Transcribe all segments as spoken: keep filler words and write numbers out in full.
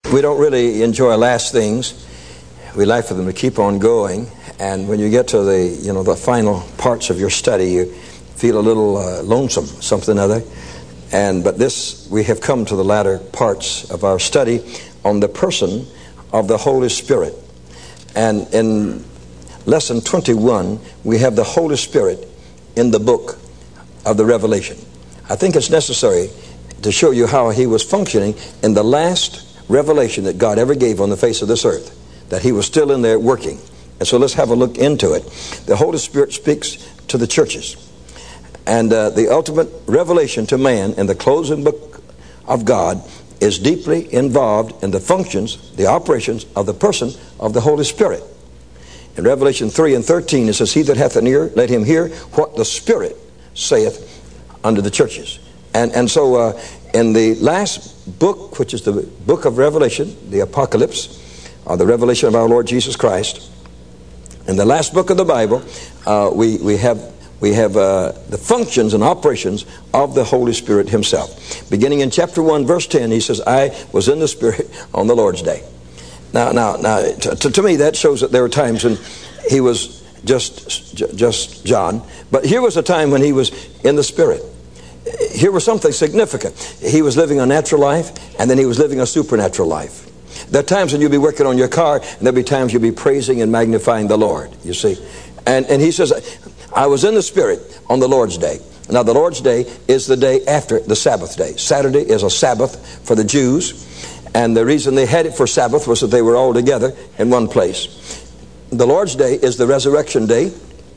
we don't really enjoy last things. We like for them to keep on going. And when you get to the, you know, the final parts of your study, you feel a little uh, lonesome, something or other. And but this, we have come to the latter parts of our study on the person of the Holy Spirit. And in lesson twenty-one, we have the Holy Spirit in the book of the Revelation. I think it's necessary to show you how he was functioning in the last revelation that God ever gave on the face of this earth, that he was still in there working. And so let's have a look into it. The Holy Spirit speaks to the churches. And uh, the ultimate revelation to man in the closing book of God is deeply involved in the functions, the operations of the person of the Holy Spirit. In Revelation three and thirteen, it says, "He that hath an ear, let him hear what the Spirit saith unto the churches." And, and so uh, in the last book, which is the book of Revelation, the Apocalypse, or the revelation of our Lord Jesus Christ, in the last book of the Bible, uh, we, we have, we have uh, the functions and operations of the Holy Spirit himself. Beginning in chapter one, verse ten, he says, "I was in the Spirit on the Lord's day." Now, now, now, to, to me, that shows that there were times when he was just, just John. But here was a time when he was in the Spirit. Here was something significant. He was living a natural life, and then he was living a supernatural life. There are times when you'll be working on your car, and there'll be times you'll be praising and magnifying the Lord, you see. And, and he says, "I was in the Spirit on the Lord's day." Now, the Lord's day is the day after the Sabbath day. Saturday is a Sabbath for the Jews. And the reason they had it for Sabbath was that they were all together in one place. The Lord's day is the resurrection day.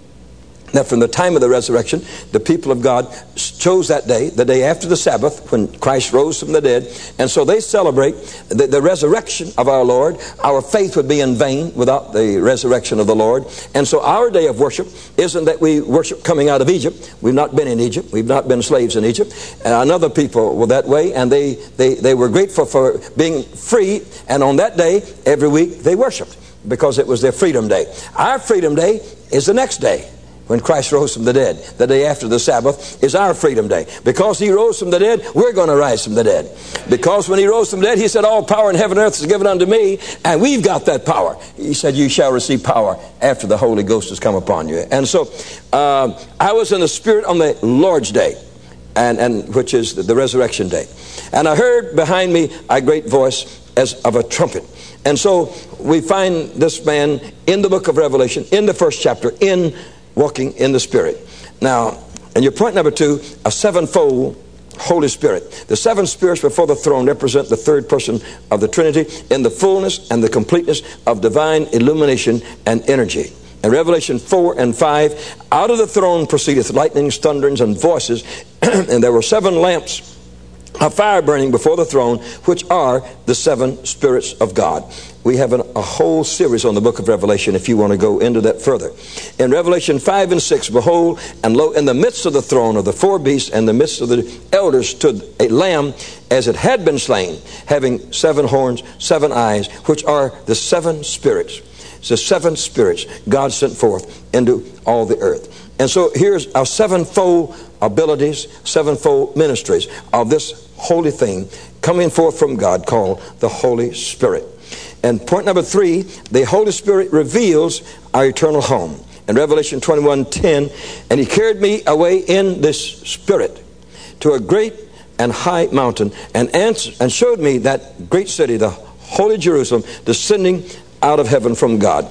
Now, from the time of the resurrection, the people of God chose that day, the day after the Sabbath, when Christ rose from the dead. And so they celebrate the, the resurrection of our Lord. Our faith would be in vain without the resurrection of the Lord. And so our day of worship isn't that we worship coming out of Egypt. We've not been in Egypt. We've not been slaves in Egypt. Uh, another people were that way, and they, they, they were grateful for being free. And on that day, every week, they worshiped because it was their freedom day. Our freedom day is the next day, when Christ rose from the dead. The day after the Sabbath is our freedom day. Because he rose from the dead, we're going to rise from the dead. Because when he rose from the dead, he said, "All power in heaven and earth is given unto me," and we've got that power. He said, "You shall receive power after the Holy Ghost has come upon you." And so uh, I was in the Spirit on the Lord's day, and, and which is the, the resurrection day. And I heard behind me a great voice as of a trumpet. And so we find this man in the book of Revelation, in the first chapter, in walking in the Spirit. Now, and your point number two, a sevenfold Holy Spirit. The seven spirits before the throne represent the third person of the Trinity in the fullness and the completeness of divine illumination and energy. In Revelation four and five, out of the throne proceedeth lightnings, thunderings, and voices, and there were seven lamps of fire burning before the throne, which are the seven spirits of God. We have an, a whole series on the book of Revelation if you want to go into that further. In Revelation five and six, "Behold, and lo, in the midst of the throne of the four beasts and the midst of the elders stood a lamb as it had been slain, having seven horns, seven eyes, which are the seven spirits." It's the seven spirits God sent forth into all the earth. And so here's our sevenfold abilities, sevenfold ministries of this holy thing coming forth from God called the Holy Spirit. And point number three, the Holy Spirit reveals our eternal home. In Revelation twenty-one ten, "And he carried me away in this Spirit to a great and high mountain, and answered, and showed me that great city, the holy Jerusalem, descending out of heaven from God."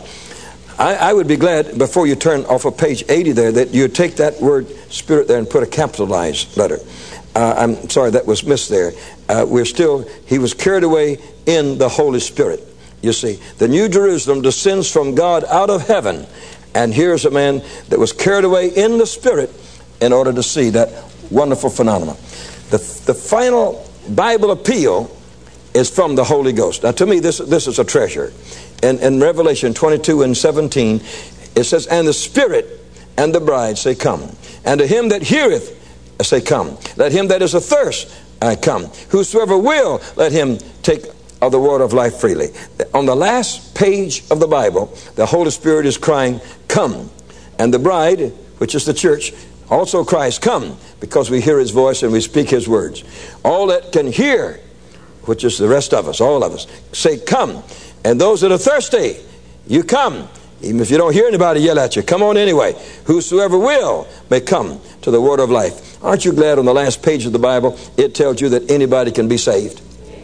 I, I would be glad, before you turn off of page eighty there, that you take that word Spirit there and put a capitalized letter. Uh, I'm sorry that was missed there. Uh, we're still, he was carried away in the Holy Spirit. You see, the New Jerusalem descends from God out of heaven. And here's a man that was carried away in the Spirit in order to see that wonderful phenomenon. The, the final Bible appeal is from the Holy Ghost. Now, to me, this, this is a treasure. In, in Revelation twenty-two and seventeen, it says, "And the Spirit and the bride say, Come. And to him that heareth say, Come. Let him that is athirst uh, come. Whosoever will, let him take of the word of life freely." On the last page of the Bible, the Holy Spirit is crying, "Come." And the bride, which is the church, also cries, "Come," because we hear his voice and we speak his words. All that can hear which is the rest of us, all of us, say, come. And those that are thirsty, you come. Even if you don't hear anybody yell at you, come on anyway. Whosoever will may come to the word of life. Aren't you glad on the last page of the Bible it tells you that anybody can be saved?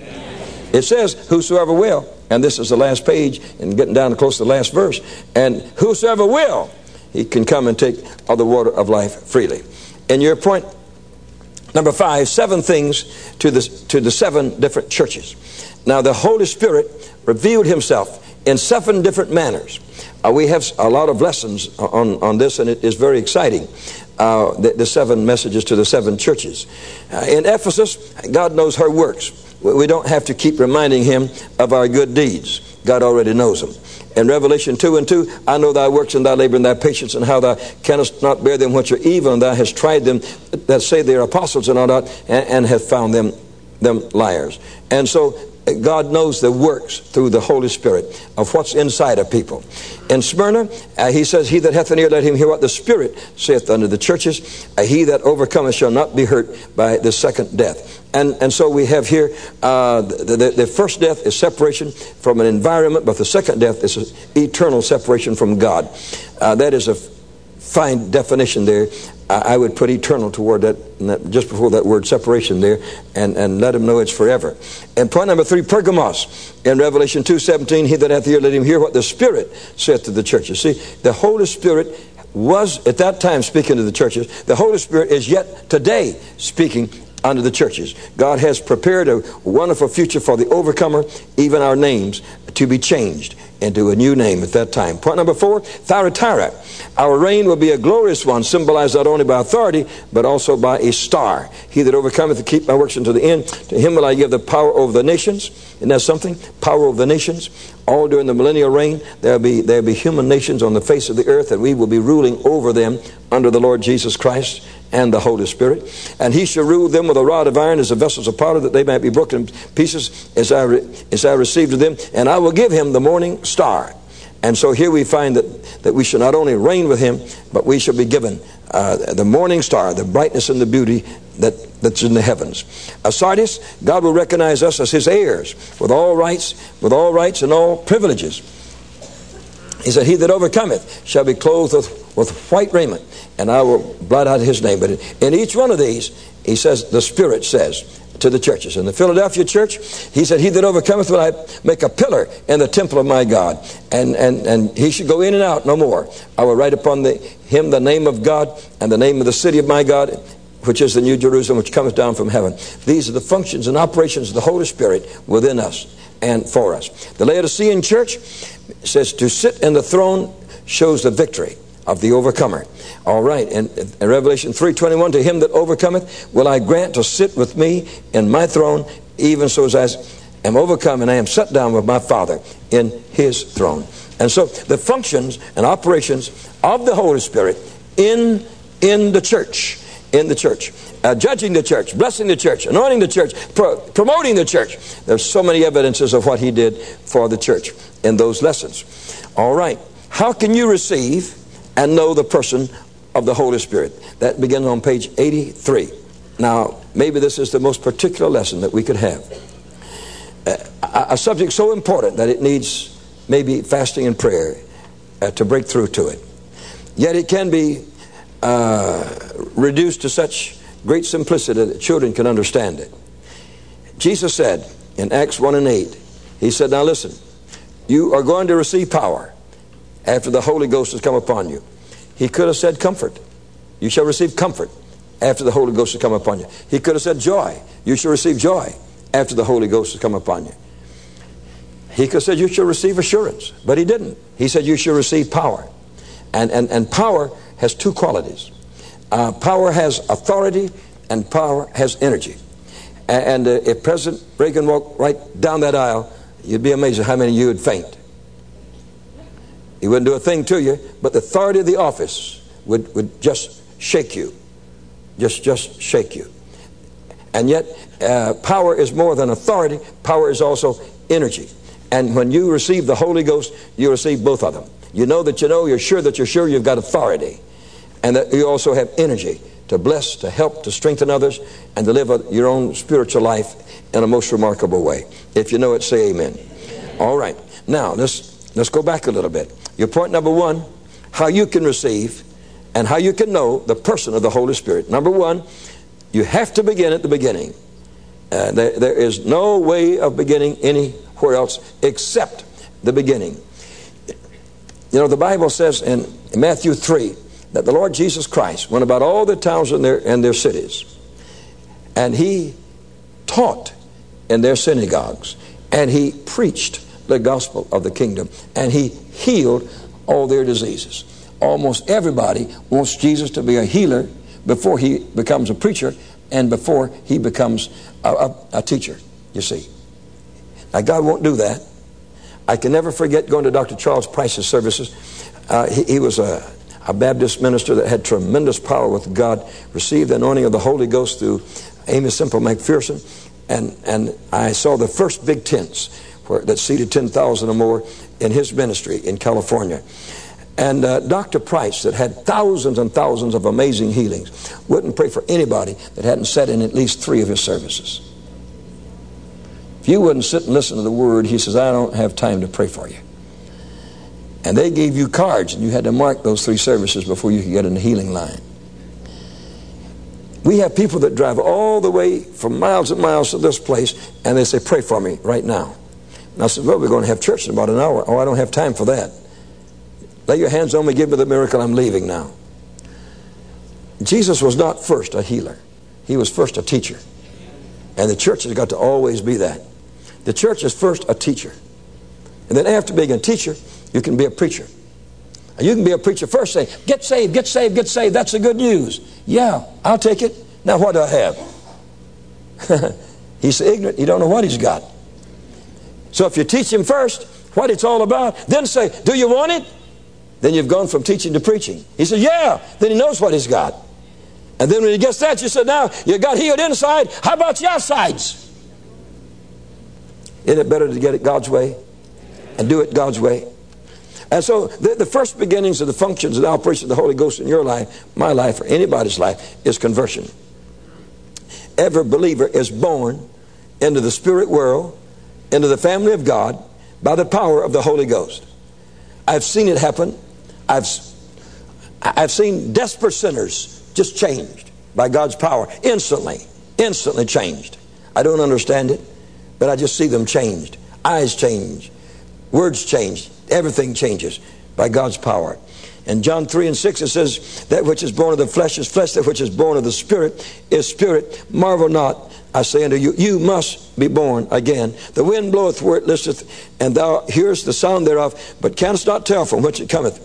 Amen. It says whosoever will. And this is the last page and getting down close to the last verse. And whosoever will, he can come and take of the water of life freely. And your point number five, seven things to the, to the seven different churches. Now the Holy Spirit revealed himself in seven different manners. Uh, we have a lot of lessons on, on this, and it is very exciting. Uh, the, the seven messages to the seven churches. Uh, in Ephesus, God knows her works. We don't have to keep reminding him of our good deeds. God already knows them. In Revelation two and two, I know thy works and thy labor and thy patience, and how thou canst not bear them which are evil, and thou hast tried them that say they are apostles and are not, and, and have found them, them liars. And so God knows the works through the Holy Spirit of what's inside of people. In Smyrna, uh, he says, he that hath an ear, let him hear what the Spirit saith unto the churches. Uh, he that overcometh shall not be hurt by the second death. And, and so we have here, uh, the, the, the first death is separation from an environment, but the second death is eternal separation from God. Uh, that is a fine definition there. I would put eternal toward that, just before that word separation there, and, and let him know it's forever. And point number three, Pergamos. In Revelation two seventeen, he that hath ear, let him hear what the Spirit saith to the churches. See, the Holy Spirit was at that time speaking to the churches. The Holy Spirit is yet today speaking unto the churches. God has prepared a wonderful future for the overcomer, even our names to be changed into a new name at that time. Point number four, Thyatira. Our reign will be a glorious one, symbolized not only by authority, but also by a star. He that overcometh to keep my works unto the end, to him will I give the power over the nations. Isn't that something? Power over the nations. All during the millennial reign, there'll be, there'll be human nations on the face of the earth, and we will be ruling over them under the Lord Jesus Christ and the Holy Spirit. And he shall rule them with a rod of iron as the vessels of powder, that they might be broken in pieces as I, re, as I received of them. And I will give him the morning star. And so here we find that, that we shall not only reign with him, but we shall be given uh, the morning star, the brightness and the beauty that, that's in the heavens. Uh, Sardis, God will recognize us as his heirs with all rights, with all rights and all privileges. He said, he that overcometh shall be clothed with, with white raiment, and I will blot out his name. But in, in each one of these, he says, the Spirit says to the churches. In the Philadelphia church, he said, he that overcometh will I make a pillar in the temple of my God, and, and, and he should go in and out no more. I will write upon the, him the name of God and the name of the city of my God, which is the New Jerusalem, which cometh down from heaven. These are the functions and operations of the Holy Spirit within us and for us. The Laodicean church says to sit in the throne shows the victory of the overcomer. All right, and in Revelation three twenty-one, to him that overcometh will I grant to sit with me in my throne, even so as I am overcome, and I am set down with my Father in his throne. And so the functions and operations of the Holy Spirit in, in the church, in the church, uh, judging the church, blessing the church, anointing the church, pro- promoting the church. There's so many evidences of what he did for the church in those lessons. All right, how can you receive and know the person of the Holy Spirit? That begins on page eighty-three. Now, maybe this is the most particular lesson that we could have. Uh, a, a subject so important that it needs maybe fasting and prayer uh, to break through to it. Yet it can be uh, reduced to such great simplicity that children can understand it. Jesus said in Acts one and eight, he said, now listen, you are going to receive power after the Holy Ghost has come upon you. He could have said comfort. You shall receive comfort after the Holy Ghost has come upon you. He could have said joy. You shall receive joy after the Holy Ghost has come upon you. He could have said you shall receive assurance, but he didn't. He said you shall receive power. And, and, and power has two qualities. Uh, power has authority, and power has energy. And, and uh, if President Reagan walked right down that aisle, you'd be amazed at how many of you would faint. He wouldn't do a thing to you, but the authority of the office would, would just shake you. Just, just shake you. And yet, uh, power is more than authority. Power is also energy. And when you receive the Holy Ghost, you receive both of them. You know that you know, you're sure that you're sure you've got authority. And that you also have energy to bless, to help, to strengthen others, and to live a, your own spiritual life in a most remarkable way. If you know it, say amen. Amen. All right. Now, let's, let's go back a little bit. Your point number one, how you can receive and how you can know the person of the Holy Spirit. Number one, you have to begin at the beginning. Uh, there, there is no way of beginning anywhere else except the beginning. You know, the Bible says in Matthew three that the Lord Jesus Christ went about all the towns and their, and their cities, and He taught in their synagogues, and He preached the gospel of the kingdom, and He healed all their diseases. Almost everybody wants Jesus to be a healer before he becomes a preacher and before he becomes a, a, a teacher, you see. Now, God won't do that. I can never forget going to Doctor Charles Price's services. Uh, he, he was a, a Baptist minister that had tremendous power with God, received the anointing of the Holy Ghost through Amy Semple McPherson, and, and I saw the first big tents where, that seated ten thousand or more in his ministry in California. And uh, Doctor Price, that had thousands and thousands of amazing healings, wouldn't pray for anybody that hadn't sat in at least three of his services. If you wouldn't sit and listen to the word, he says, I don't have time to pray for you. And they gave you cards, and you had to mark those three services before you could get in the healing line. We have people that drive all the way from miles and miles to this place, and they say, pray for me right now. And I said, well, we're going to have church in about an hour. Oh, I don't have time for that. Lay your hands on me, give me the miracle, I'm leaving now. Jesus was not first a healer. He was first a teacher. And the church has got to always be that. The church is first a teacher. And then after being a teacher, you can be a preacher. And you can be a preacher first, say, get saved, get saved, get saved. That's the good news. Yeah, I'll take it. Now what do I have? He's ignorant. You don't know what he's got. So if you teach him first what it's all about, then say, do you want it? Then you've gone from teaching to preaching. He said, yeah. Then he knows what he's got. And then when he gets that, you said, now you got healed inside. How about your outsides? Isn't it better to get it God's way and do it God's way? And so the, the first beginnings of the functions of the operation of the Holy Ghost in your life, my life, or anybody's life, is conversion. Every believer is born into the spirit world, into the family of God, by the power of the Holy Ghost. I've seen it happen. I've, I've seen desperate sinners just changed by God's power. Instantly. Instantly changed. I don't understand it, but I just see them changed. Eyes change. Words change. Everything changes by God's power. In John three and six it says, that which is born of the flesh is flesh, that which is born of the Spirit is spirit. Marvel not, I say unto you, you must be born again. The wind bloweth where it listeth, and thou hearest the sound thereof, but canst not tell from whence it cometh,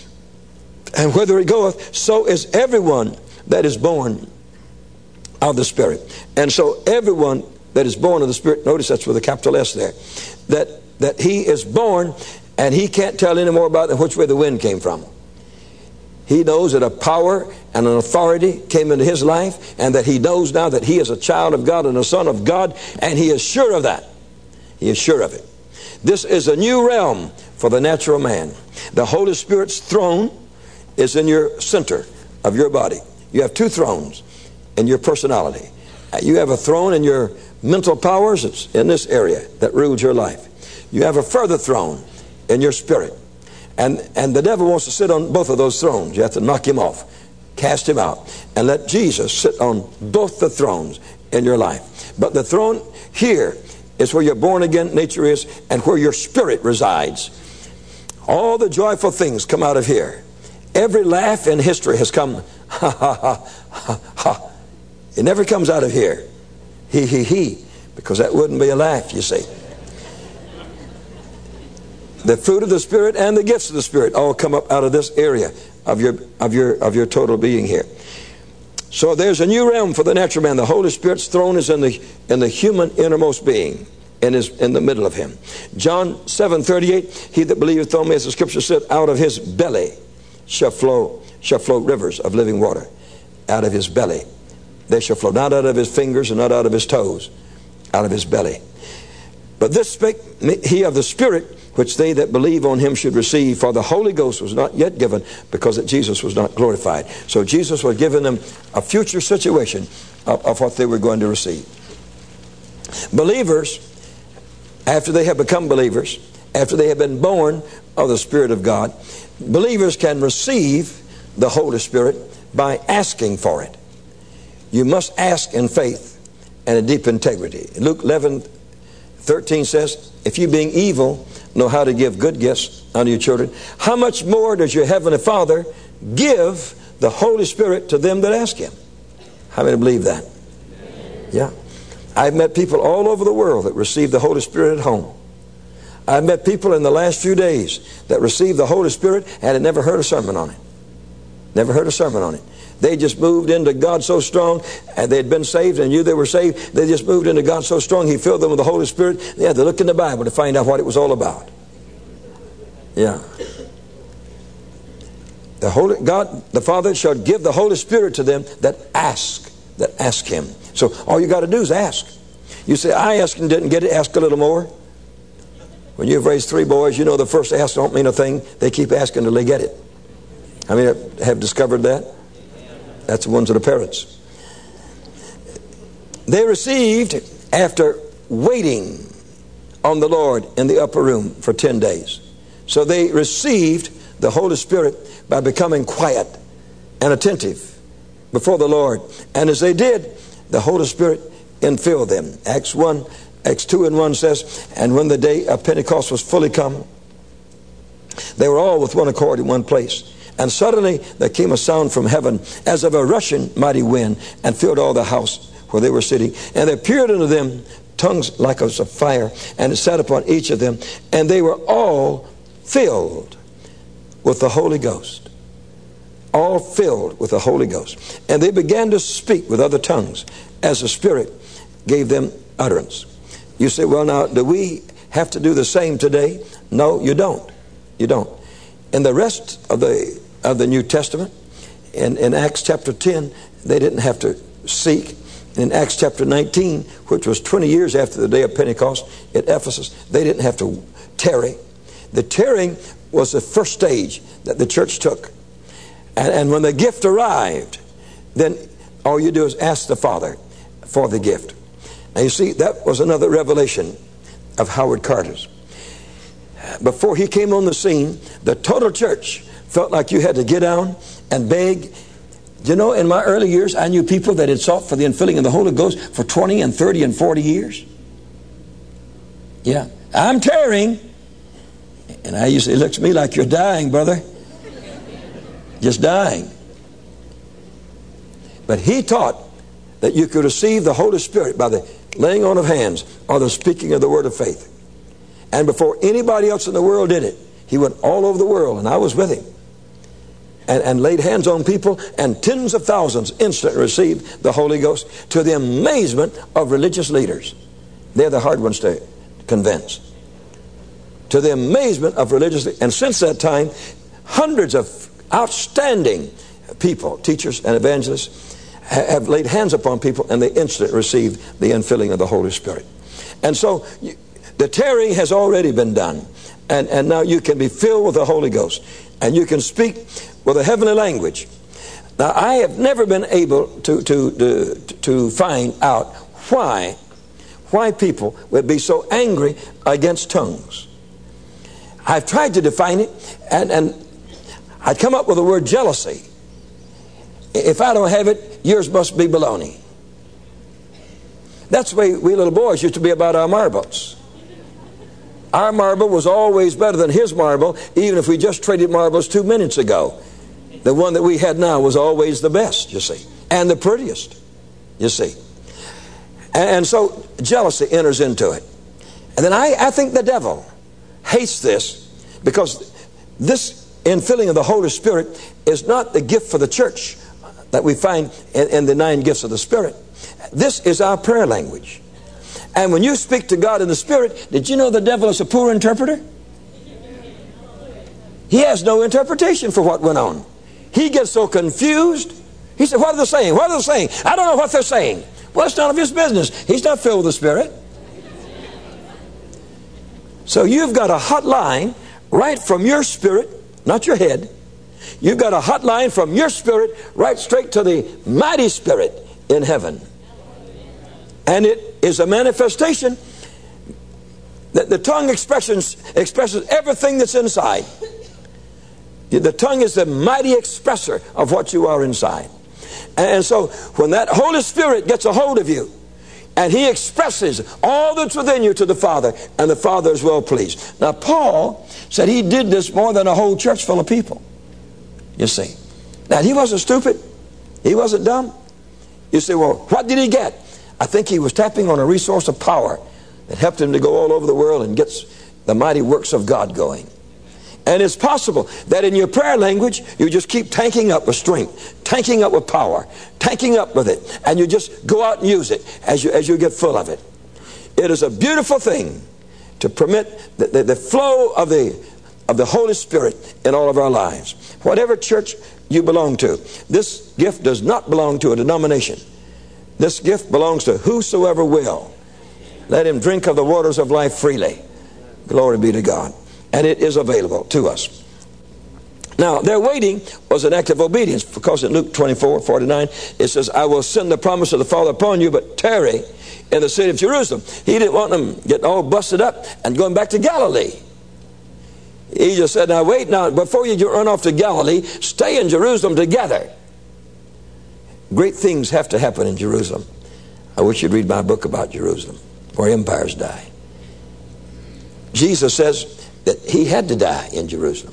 and whither it goeth. So is everyone that is born of the Spirit. And so everyone that is born of the Spirit, notice that's with a capital S there, that, that he is born, and he can't tell any more about than which way the wind came from. He knows that a power and an authority came into his life, and that he knows now that he is a child of God and a son of God, and he is sure of that. He is sure of it. This is a new realm for the natural man. The Holy Spirit's throne is in your center of your body. You have two thrones in your personality. You have a throne in your mental powers. It's in this area that rules your life. You have a further throne in your spirit. And, and the devil wants to sit on both of those thrones. You have to knock him off, cast him out, and let Jesus sit on both the thrones in your life. But the throne here is where your born again nature is, and where your spirit resides. All the joyful things come out of here. Every laugh in history has come, ha ha ha ha ha. It never comes out of here. He he he, because that wouldn't be a laugh, you see. The fruit of the Spirit and the gifts of the Spirit all come up out of this area of your of your of your total being here. So there's a new realm for the natural man. The Holy Spirit's throne is in the in the human innermost being, and is in the middle of him. John seven thirty-eight, he that believeth on me, as the scripture said, out of his belly shall flow shall flow rivers of living water. Out of his belly they shall flow, not out of his fingers and not out of his toes, out of his belly. But this spake he of the Spirit, which they that believe on him should receive, for the Holy Ghost was not yet given, because that Jesus was not glorified. So Jesus was giving them a future situation of, of what they were going to receive. Believers, after they have become believers, after they have been born of the Spirit of God, believers can receive the Holy Spirit by asking for it. You must ask in faith and in deep integrity. Luke eleven thirteen says, if you being evil know how to give good gifts unto your children, how much more does your heavenly Father give the Holy Spirit to them that ask Him? How many believe that? Yeah. I've met people all over the world that received the Holy Spirit at home. I've met people in the last few days that received the Holy Spirit and had never heard a sermon on it. Never heard a sermon on it. They just moved into God so strong, and they had been saved and knew they were saved. They just moved into God so strong, He filled them with the Holy Spirit. They had to look in the Bible to find out what it was all about. Yeah. The Holy God, the Father shall give the Holy Spirit to them that ask, that ask Him. So all you got to do is ask. You say, I asked and didn't get it, ask a little more. When you've raised three boys, you know the first ask don't mean a thing. They keep asking until they get it. How many have discovered that? That's the ones that are parents. They received after waiting on the Lord in the upper room for ten days. So they received the Holy Spirit by becoming quiet and attentive before the Lord. And as they did, the Holy Spirit infilled them. Acts one, Acts two and one says, and when the day of Pentecost was fully come, they were all with one accord in one place. And suddenly there came a sound from heaven as of a rushing mighty wind, and filled all the house where they were sitting. And there appeared unto them tongues like as of fire, and it sat upon each of them. And they were all filled with the Holy Ghost. All filled with the Holy Ghost. And they began to speak with other tongues as the Spirit gave them utterance. You say, well, now, do we have to do the same today? No, you don't. You don't. In the rest of the of the New Testament, in, in Acts chapter ten, they didn't have to seek. In Acts chapter nineteen, which was twenty years after the day of Pentecost at Ephesus, they didn't have to tarry. The tarrying was the first stage that the church took. And, and when the gift arrived, then all you do is ask the Father for the gift. Now you see, that was another revelation of Howard Carter's. Before he came on the scene, the total church felt like you had to get down and beg. You know, in my early years, I knew people that had sought for the infilling of the Holy Ghost for twenty and thirty and forty years. Yeah. I'm tarrying. And I used to say, it looks to me like you're dying, brother. Just dying. But he taught that you could receive the Holy Spirit by the laying on of hands or the speaking of the word of faith. And before anybody else in the world did it, he went all over the world, and I was with him. And, and laid hands on people, and tens of thousands instantly received the Holy Ghost, to the amazement of religious leaders. They're the hard ones to convince. To the amazement of religious leaders. And since that time, hundreds of outstanding people, teachers and evangelists, have laid hands upon people, and they instantly received the infilling of the Holy Spirit. And so the tarrying has already been done. And, and now you can be filled with the Holy Ghost. And you can speak with a heavenly language. Now, I have never been able to, to, to, to find out why, why people would be so angry against tongues. I've tried to define it, and, and I'd come up with the word jealousy. If I don't have it, yours must be baloney. That's the way we little boys used to be about our marbles. Our marble was always better than his marble, even if we just traded marbles two minutes ago. The one that we had now was always the best, you see, and the prettiest, you see. And, and so jealousy enters into it. And then I, I think the devil hates this, because this infilling of the Holy Spirit is not the gift for the church that we find in, in the nine gifts of the Spirit. This is our prayer language. And when you speak to God in the Spirit, did you know the devil is a poor interpreter? He has no interpretation for what went on. He gets so confused. He said, what are they saying? What are they saying? I don't know what they're saying. Well, it's none of his business. He's not filled with the Spirit. So you've got a hot line right from your spirit, not your head. You've got a hot line from your spirit right straight to the mighty Spirit in heaven. And it is a manifestation. The, the tongue expressions, expresses everything that's inside. The tongue is the mighty expresser of what you are inside. And so when that Holy Spirit gets a hold of you, and He expresses all that's within you to the Father, and the Father is well pleased. Now Paul said he did this more than a whole church full of people. You see. Now he wasn't stupid. He wasn't dumb. You say, well, what did he get? I think he was tapping on a resource of power that helped him to go all over the world and gets the mighty works of God going. And it's possible that in your prayer language, you just keep tanking up with strength, tanking up with power, tanking up with it, and you just go out and use it as you, as you get full of it. It is a beautiful thing to permit the, the, the flow of the, of the Holy Spirit in all of our lives. Whatever church you belong to, this gift does not belong to a denomination. This gift belongs to whosoever will. Let him drink of the waters of life freely. Glory be to God. And it is available to us. Now, their waiting was an act of obedience, because in Luke twenty-four forty-nine, it says, I will send the promise of the Father upon you, but tarry in the city of Jerusalem. He didn't want them getting all busted up and going back to Galilee. He just said, now wait, now before you run off to Galilee, stay in Jerusalem together. Great things have to happen in Jerusalem. I wish you'd read my book about Jerusalem, where empires die. Jesus says that he had to die in Jerusalem.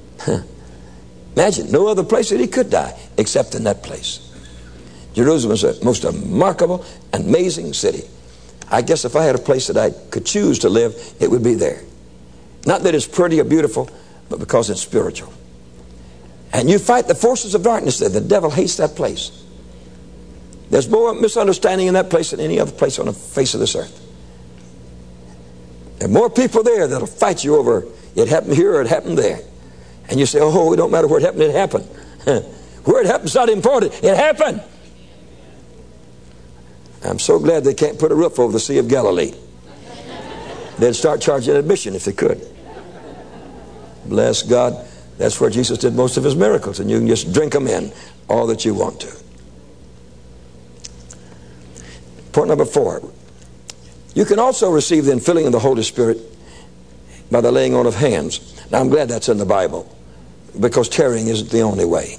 Imagine, no other place that he could die except in that place. Jerusalem is the most remarkable, amazing city. I guess if I had a place that I could choose to live, it would be there. Not that it's pretty or beautiful, but because it's spiritual. And you fight the forces of darkness there. The devil hates that place. There's more misunderstanding in that place than any other place on the face of this earth. There are more people there that'll fight you over it happened here or it happened there. And you say, oh, it don't matter where it happened, it happened. Where it happened's not important. It happened. I'm so glad they can't put a roof over the Sea of Galilee. They'd start charging admission if they could. Bless God. That's where Jesus did most of his miracles. And you can just drink them in all that you want to. Point number four. You can also receive the infilling of the Holy Spirit by the laying on of hands. Now I'm glad that's in the Bible, because tarrying isn't the only way.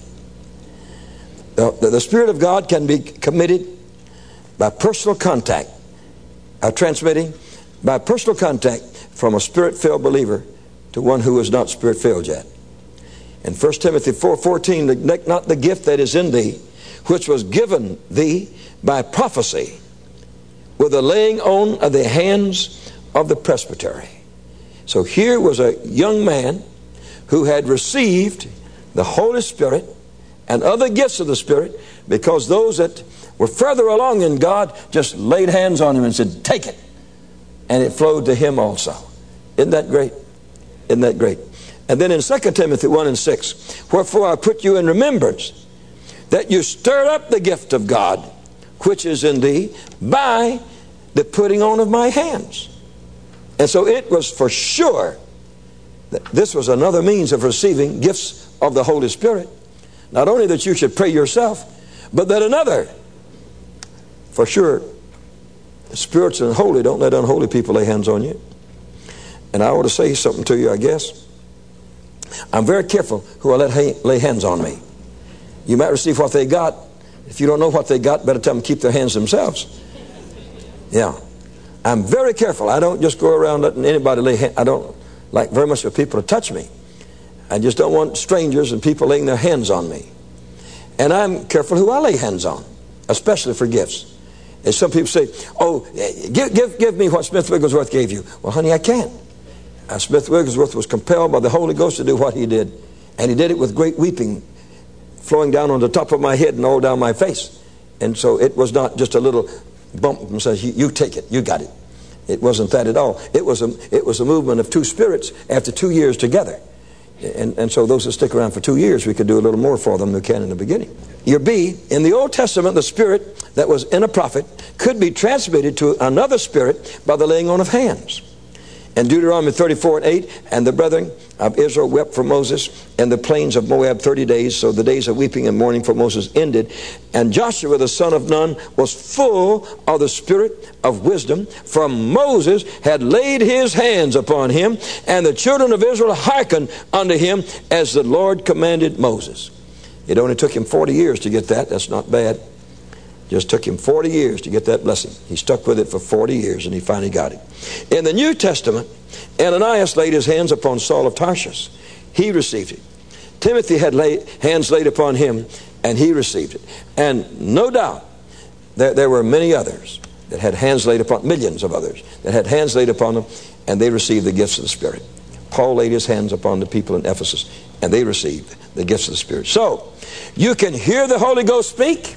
The, the, the Spirit of God can be committed by personal contact, uh, transmitting by personal contact from a Spirit-filled believer to one who is not Spirit-filled yet. In First Timothy four fourteen, neglect not the gift that is in thee, which was given thee by prophecy, with the laying on of the hands of the presbytery. So here was a young man who had received the Holy Spirit and other gifts of the Spirit, because those that were further along in God just laid hands on him and said, take it. And it flowed to him also. Isn't that great? Isn't that great? And then in Second Timothy one and six, wherefore I put you in remembrance that you stir up the gift of God which is in thee by the putting on of my hands. And so it was for sure that this was another means of receiving gifts of the Holy Spirit. Not only that you should pray yourself, but that another, for sure, spirits and holy, don't let unholy people lay hands on you. And I want to say something to you, I guess. I'm very careful who I let ha- lay hands on me. You might receive what they got. If you don't know what they got, better tell them to keep their hands themselves. Yeah. I'm very careful. I don't just go around letting anybody lay hands. I don't like very much for people to touch me. I just don't want strangers and people laying their hands on me. And I'm careful who I lay hands on, especially for gifts. And some people say, oh, give, give, give me what Smith Wigglesworth gave you. Well, honey, I can't. Uh, Smith Wigglesworth was compelled by the Holy Ghost to do what he did. And he did it with great weeping flowing down on the top of my head and all down my face. And so it was not just a little bump and says, you, you take it, you got it. It wasn't that at all. It was a, it was a movement of two spirits after two years together. And, and so those that stick around for two years, we could do a little more for them than we can in the beginning. Your B, in the Old Testament, the spirit that was in a prophet could be transmitted to another spirit by the laying on of hands. In Deuteronomy thirty-four and eight, and the brethren of Israel wept for Moses in the plains of Moab thirty days. So the days of weeping and mourning for Moses ended. And Joshua the son of Nun was full of the spirit of wisdom, for Moses had laid his hands upon him, and the children of Israel hearkened unto him as the Lord commanded Moses. It only took him forty years to get that. That's not bad. Just took him forty years to get that blessing. He stuck with it for forty years, and he finally got it. In the New Testament, Ananias laid his hands upon Saul of Tarsus. He received it. Timothy had laid, hands laid upon him, and he received it. And no doubt, there, there were many others that had hands laid upon, millions of others, that had hands laid upon them, and they received the gifts of the Spirit. Paul laid his hands upon the people in Ephesus, and they received the gifts of the Spirit. So, you can hear the Holy Ghost speak.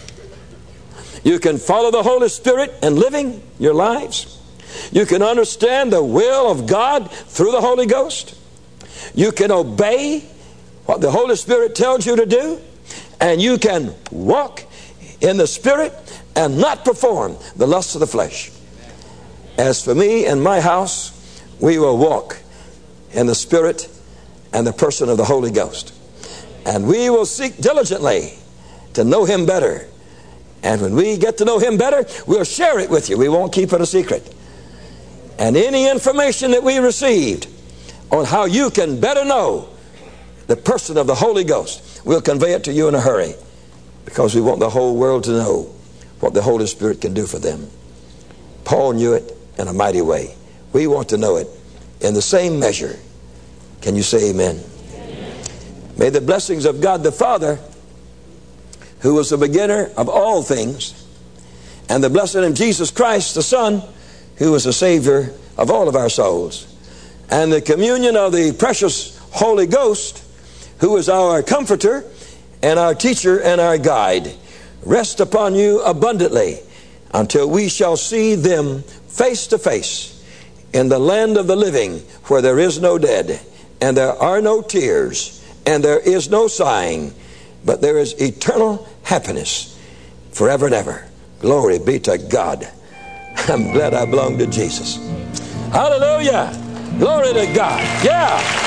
You can follow the Holy Spirit in living your lives. You can understand the will of God through the Holy Ghost. You can obey what the Holy Spirit tells you to do. And you can walk in the Spirit and not perform the lusts of the flesh. As for me and my house, we will walk in the Spirit and the person of the Holy Ghost. And we will seek diligently to know Him better. And when we get to know Him better, we'll share it with you. We won't keep it a secret. And any information that we received on how you can better know the person of the Holy Ghost, we'll convey it to you in a hurry, because we want the whole world to know what the Holy Spirit can do for them. Paul knew it in a mighty way. We want to know it in the same measure. Can you say amen? Amen. May the blessings of God the Father, who was the beginner of all things, and the blessing of Jesus Christ the Son, who was the Savior of all of our souls, and the communion of the precious Holy Ghost, who is our comforter and our teacher and our guide, rest upon you abundantly until we shall see them face to face in the land of the living, where there is no dead, and there are no tears, and there is no sighing, but there is eternal happiness forever and ever. Glory be to God. I'm glad I belong to Jesus. Hallelujah. Glory to God. Yeah.